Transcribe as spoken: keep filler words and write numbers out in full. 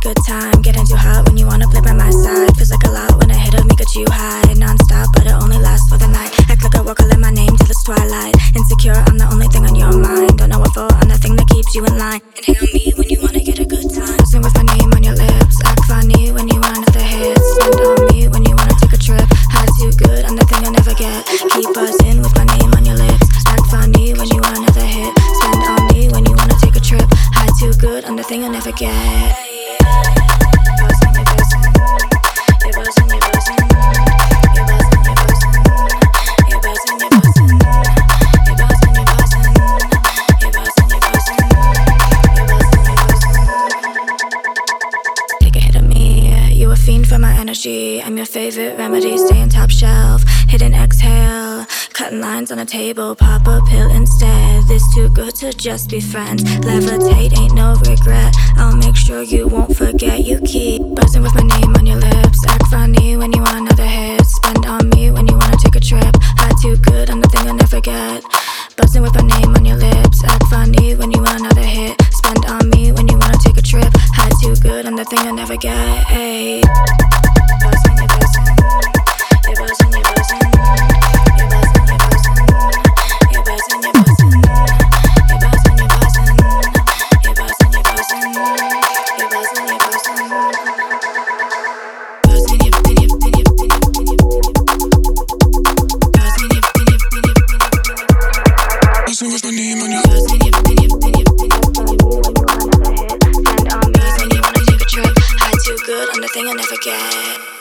good time. Getting too hot when you wanna play by my side. Feels like a lot when a hit of me got you high. Non-stop, but it only lasts for the night. Act like I walk, calling my name till it's twilight. Insecure, I'm the only thing on your mind. Don't know what for, I'm the thing that keeps you in line. Inhale me when you wanna get a good time. Buzzing with my name on your lips. Act funny when you want another hit. Spend on me when you wanna take a trip. High too good, I'm the thing you'll never get. Keep buzzing with my name on your lips. Act funny when you want another hit. Spend on me when you wanna take a trip. High too good, I'm the thing you'll never get. Buzzing, you're buzzing. You're buzzing, you're buzzing. You're buzzing, you're buzzing. You're buzzing, you're buzzing. You're buzzing, you're buzzing. You're buzzing, you're buzzing. You're buzzing, you're buzzing. Take a hit of me. You a fiend for my energy. I'm your favorite remedy. Stay on top shelf. Hidden exhale. Cutting lines on a table. Pop a pill instead. This too good to just be friends. Levitate, ain't no regret. I'll make sure you won't forget. You keep buzzing with my name on your lips. Act funny when you want another hit. Spend on me when you wanna take a trip. High too good, I'm the thing you'll never get. Buzzing with my name on your lips. Act funny when you want another hit. Spend on me when you wanna take a trip. High too good, I'm the thing you'll never get. Hey. Buzzing, you're buzzing. You're buzzing, you're buzzing. You're buzzing, you're buzzing. You're buzzing, you're buzzing. You're buzzing, you're buzzing. You're buzzing, you're buzzing. You're buzzing, you're buzzing. Buzzing, you're buzzing, you're buzzing, you're buzzing, you're buzzing. Buzzing, you're buzzing, you're buzzing, you're buzzing. Buzzing with my name on your Buzzing, you're buzzing, you're buzzing, you're buzzing. When you wanna hit, spend on me when you wanna take a trip. High too good, I'm the thing you'll never get.